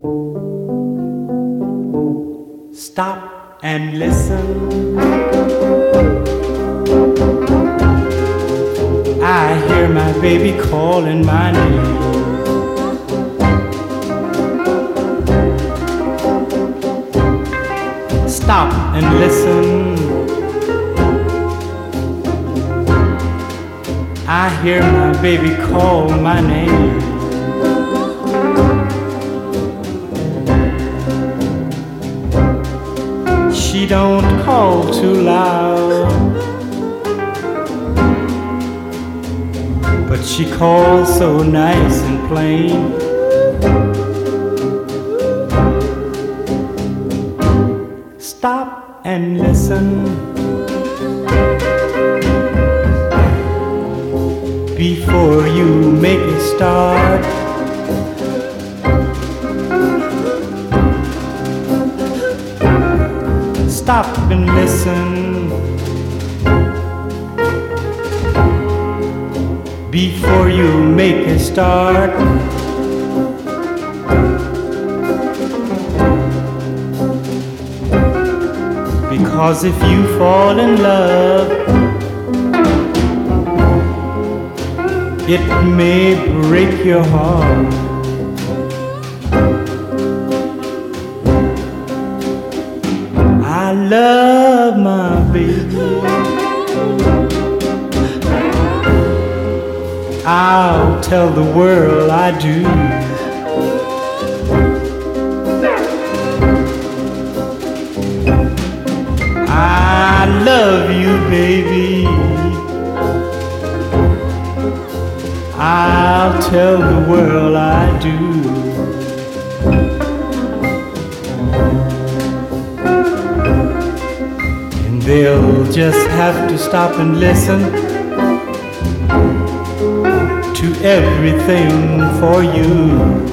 Stop and listen. I hear my baby calling my name. Stop and listen. I hear my baby call my name. She don't call too loud, but she calls so nice and plain. Stop and listen. Before you make a start, stop and listen. Before you make a start, because if you fall in love, it may break your heart. I love my baby. I'll tell the world I do. I love you, baby. I'll tell the world I do. And they'll just have to stop and listen to everything for you.